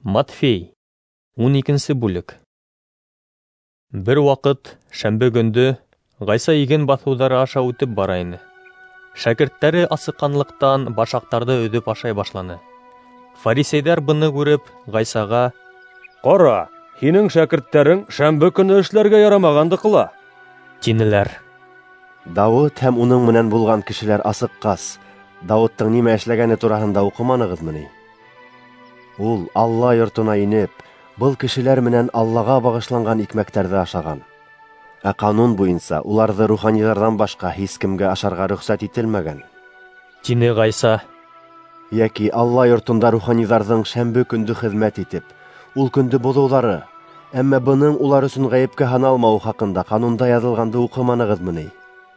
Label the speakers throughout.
Speaker 1: Матфей, 12 бүлек. Бер вакыт, шәмбе көнде, Гайса иген баҫыуҙары аша үтеп бара ине. Шәкерттәре асыҡҡанлыҡтан башаҡтарҙы өҙөп ашай башланы. Фарисейҙар быны күреп, Гайсаға:
Speaker 2: «Ҡара, һинең шәкерттәрең шәмбе көнө эшләргә ярамағанды ҡыла»,
Speaker 1: тинеләр.
Speaker 3: Дауыт һәм уның менән булған кешеләр асыҡҡас, Дауыттың нимә эшләгәне тураһында уҡыманығыҙмы ни? Ул, Алла йортона инеп, был кешеләр менән Аллаға бағышланған икмәктәрҙе ашаған. Ә ҡанун буйынса, уларҙы руханиҙарҙан башҡа һис кемгә ашарға рөхсәт ителмәгән.
Speaker 1: Тине Гайса.
Speaker 3: Йәки Алла йортонда руханиҙарҙың шәмбе көндө хеҙмәт итеп, ул көндө боҙоуҙары, әммә бының улар өсөн ғәйепкә һаналмауы хаҡында ҡанунда яҙылғанды уҡыманығыҙмы ни?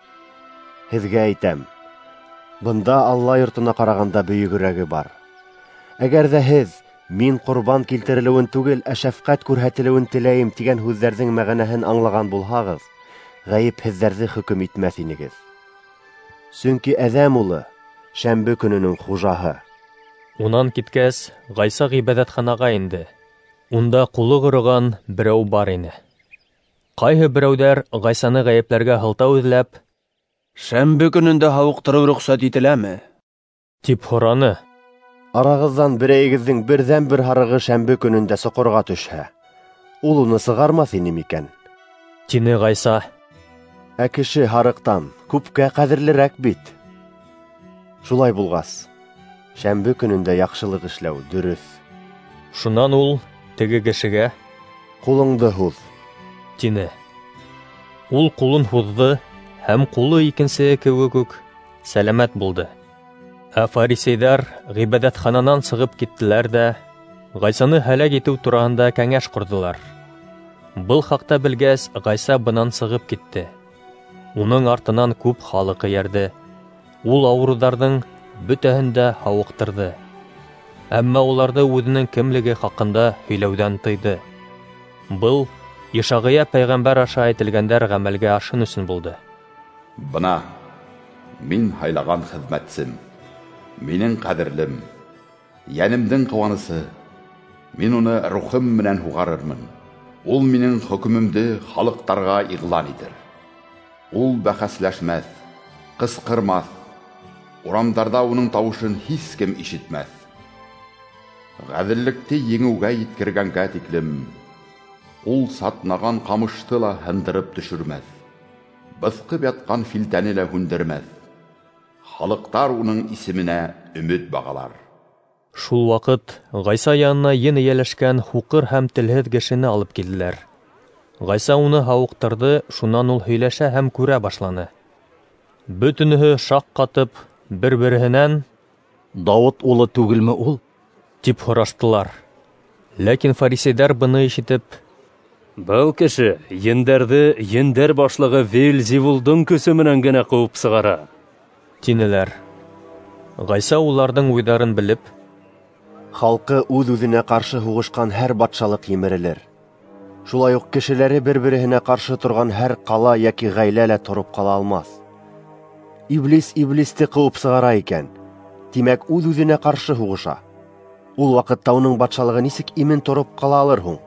Speaker 3: Һеҙгә әйтәм, бында Алла йортона ҡарағанда бөйөгөрәге бар. Әгәр ҙә һеҙ, мин ҡорбан килтерелеүен түгел, ә шәфҡәт күрһәтелеүен теләйем тигән һүҙҙәрҙең мәғәнәһен аңлаған булһағыҙ, ғәйеп һеҙҙәрҙе хөкөм итмәҫ инегеҙ. Сөнки Әҙәм улы шәмбе көнөнөң хужаһы.
Speaker 1: Унан киткәс, Гайса ғибәҙәтханаға инде. Унда ҡулы ғорған берәү бар ине. Ҡайһы берәүҙәр Гайсаны ғәйепләргә һылтау эҙләп:
Speaker 4: «Шәмбе көнөндә һауыҡтырыу рөхсәт ителәме?»
Speaker 1: тип һораны.
Speaker 3: Арағыҙҙан берәйегеҙҙең берҙән-бер һарығы шәмбе көнөндә соҡорға төшһә, ул уны сығармаҫ ине микән?
Speaker 1: Тине Гайса.
Speaker 3: Ә кеше һарыҡтан күпкә ҡәҙерлерәк бит. Шулай булғас, шәмбе көнөндә яҡшылыҡ эшләү дөрөҫ.
Speaker 1: Шунан ул теге кешегә:
Speaker 3: «Ҡулыңды һуҙ»,
Speaker 1: тине. Ул ҡулын һуҙҙы, һәм ҡулы икенсеһе кеүек үк сәләмәт булды. Ә фарисейҙар ғибәҙәтхананан сығып киттеләр дә Гайсаны һәләк итеү тураһында кәңәш ҡорҙолар. Был хаҡта белгәс, Гайса бынан сығып китте. Уның артынан күп халыҡ эйәрҙе. Ул ауырыуҙарҙың бөтәһен дә һауыҡтырҙы. Әммә уларҙы үҙенең кемлеге хаҡында һөйләүҙән тыйҙы. Был Ишағия пәйғәмбәр аша әйтелгәндәр ғәмәлгә ашын өсөн булды.
Speaker 5: Бына, мин һайлаған хеҙмәтсем, минең ҡәҙерлем, йәнемдең ҡыуанысы, мин уны рухым менән һуғарырмын. Ул минең хөкөмөмдө халыҡтарға иғлан итер. Ул бәхәсләшмәҫ, ҡысҡырмаҫ, урамдарҙа уның тауышын һис кем ишетмәҫ. Ғәҙеллекте еңеүгә еткергәнгә тиклем, ул сатнаған ҡамышты ла һындырып төшөрмәҫ. Быҫҡып ятҡан филтәне лә һүндермәҫ. Халыҡтар уның исеменә өмөт бағалар.
Speaker 1: Шул ваҡыт Гайса янына ен эйәләшкән һуҡыр һәм телһеҙ кешене алып килделәр. Гайса уны һауыҡтырҙы, шунан ул һөйләшә һәм күрә башланы. Бөтөнөһө шаҡ ҡатып, бер-береһенән:
Speaker 4: «Дауыт улы түгелме ул?»
Speaker 1: тип һораштылар. Ләкин фарисейҙар быны ишетеп:
Speaker 2: «Был кеше ендәрҙе ендәр башлығы Веэлзевулдың көсө менән генә ҡыуып сығара»,
Speaker 1: тинеләр. Гайса уларҙың уйҙарын белеп:
Speaker 3: «Халҡы үҙ-үҙенә ҡаршы һуғышҡан һәр батшалыҡ емерелер. Шулай уҡ кешеләре бер-береһенә ҡаршы торған һәр ҡала йәки ғаилә лә тороп ҡала алмаҫ. Иблис иблисте ҡыуып сығара икән, тимәк үҙ-үҙенә ҡаршы һуғыша. Ул ваҡытта уның батшалығы нисек имен тороп ҡала алыр һуң?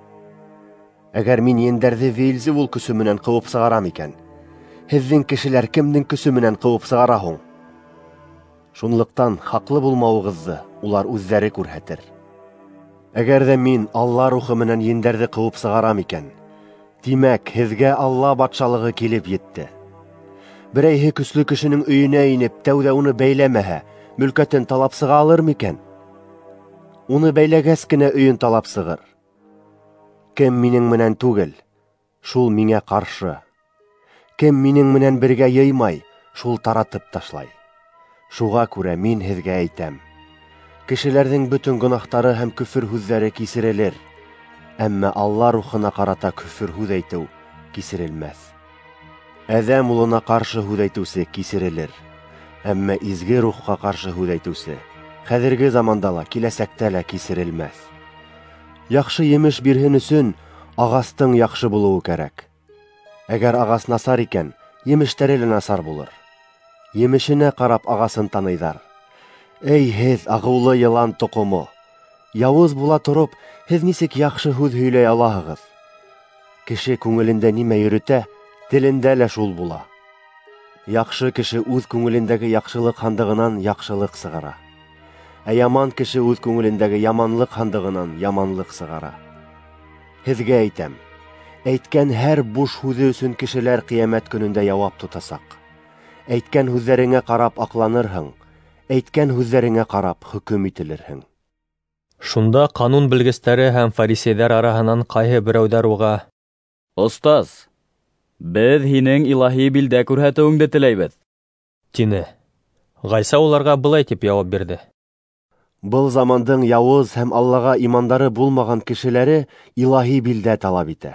Speaker 3: Әгәр мин ендәрҙе Веэлзевул көсө менән ҡыуып сығарам икән, һеҙҙең кешеләр кемдең көсө менән ҡыуып сығара һуң? Шунлыҡтан хаҡлы булмауығыҙҙы улар үҙҙәре күрһәтер. Әгәр ҙә мин Алла рухы менән ендәрҙе ҡыуып сығарам икән, тимәк, һеҙгә Алла батшалығы килеп етте. Берәйһе көслө кешенең өйөнә инеп, тәүҙә уны бәйләмәһә, мөлкәтен талап сыға алыр микән? Уны бәйләгәс кенә өйөн талап сығыр. Кем минең менән түгел, шул миңә ҡаршы. Кем минең менән бергә йыймай, шул таратып ташлай. Шуға күрә мин һеҙгә әйтәм. Кешеләрҙең бөтөн гонаһтары һәм көфөр һүҙҙәре кисерелер. Әммә Алла рухына ҡарата көфөр һүҙ әйтеү кисерелмәҫ. Әҙәм улына ҡаршы һүҙ әйтеүсе кисерелер. Әммә изге рухҡа ҡаршы һүҙ әйтеүсе хәҙерге заманда ла, киләсәктә лә кисерелмәҫ. Яҡшы емеш бирһен өсөн ағастың яҡшы булыуы кәрәк. Әгәр ағас насар икән, емештәре лә насар булыр. Емешенә ҡарап ағасын таныйҙар. Эй һеҙ, ағыулы йылан тоҡомо! яуыз була тороп, һеҙ нисек яҡшы һүҙ һөйләй алаһығыҙ? Кеше күңелендә нимә йөрөтә, телендә лә шул була. Яҡшы кеше үҙ күңелендәге яҡшылык һандығынан яҡшылык сығара. Ә яман кеше үҙ күңелендәге яманлык һандығынан яманлык сығара. Һеҙгә әйтәм, әйткән һәр буш һүҙе өсөн кешеләр ҡиәмәт көнөндә яуап тотасаҡ. Әйткән һүҙҙәреңә ҡарап аҡланырһың, әйткән һүҙҙәреңә ҡарап хөкөм ителерһең.
Speaker 1: Шунда ҡанун белгестәре һәм фарисейҙар араһынан ҡайһы берәүҙәр уға:
Speaker 4: «Остаз, беҙ һинең илаһи билдә күрһәтеүеңде теләйбеҙ»,
Speaker 1: тине. Ғайса уларға былай тип яуап бирҙе:
Speaker 3: Был замандың яуыз һәм Аллаға имандары булмаған кешеләре илаһи билдә талап итә.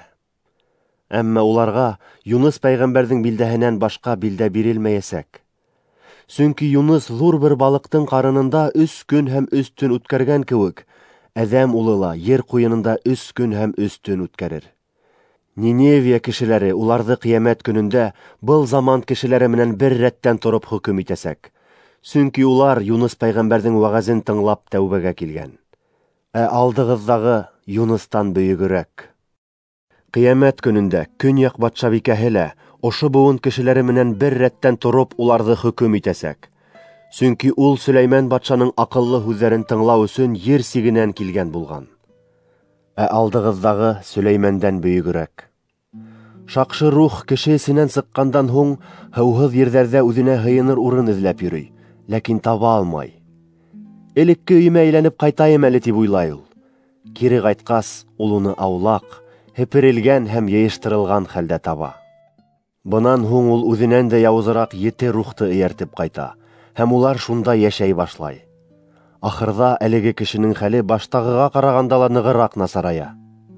Speaker 3: Әммә уларға Юныс пәйғәмбәрҙең билдәһенән башҡа билдә бирелмәйәсәк. Сөнки Юныс ҙур бер балыҡтың ҡарынында 3 көн һәм 3 төн үткәргән кеүек, Әҙәм улы ла ер ҡуйынында 3 көн һәм 3 төн үткәрер. Ниневия кешеләре уларҙы ҡиәмәт көнөндә был заман кешеләре менән бер рәттән тороп хөкөм итәсәк. Сөнки улар Юныс пәйғәмбәрҙең вәғәзен тыңлап тәүбәгә килгән. Ә алдығыҙҙағы Юныстан бөйөгөрәк. Ҡиәмәт көнөндә Көньяҡ батшабикәһе лә ошо быуын кешеләре менән бер рәттән тороп уларҙы хөкөм итәсәк. Сөнки ул Сөләймән батшаның аҡыллы һүҙҙәрен тыңлау өсөн ер сигенән килгән булған. Ә алдығыҙҙағы Сөләймәндән бөйөгөрәк. Шаҡшы рух кеше эсенән сыҡҡандан һуң һыуһыҙ ерҙәрҙә үҙенә һыйыныр урын эҙләп йөрөй, ләкин таба алмай. Элекке өйөмә әйләнеп ҡайтайым әле тип уйлай ул. Кире ҡайтҡас, ул уны аулаҡ, һеперелгән һәм йыйыштырылған хәлдә таба. Бынан һуң ул үҙенән дә яуызыраҡ 7 рухты эйәртеп ҡайта, һәм улар шунда йәшәй башлай. Ахырҙа әлеге кешенең хәле баштағыға ҡарағанда ла нығыраҡ насарая.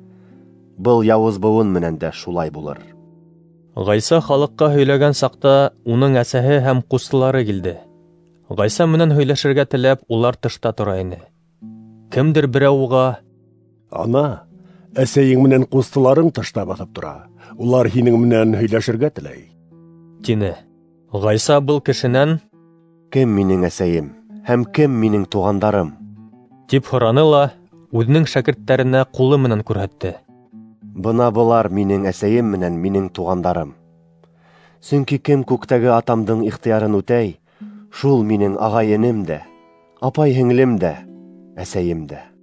Speaker 3: Был яуыз быуын менән дә шулай булыр.
Speaker 1: Ғайса халыҡҡа һөйләгән саҡта уның әсәһе һәм ҡустылары килде. Ғайса менән һөйләшергә теләп, улар тышта тора ине. Кемдер берәү уға:
Speaker 6: «Ана, әсәйең менән ҡустыларың тышта баҫып тора. Улар һинең менән һөйләшергә теләй»,
Speaker 1: тине. Ғайса был кешенән:
Speaker 3: «Кем минең әсәйем һәм кем минең туғандарым?»
Speaker 1: тип һораны ла үҙенең шәкерттәренә ҡулы менән күрһәтте.
Speaker 3: Бына былар минең әсәйем менән минең туғандарым. Сөнки кем күктәге атамдың ихтыярын үтәй, шул минең ағайыным да, апай-һеңлем дә, әсәйем дә.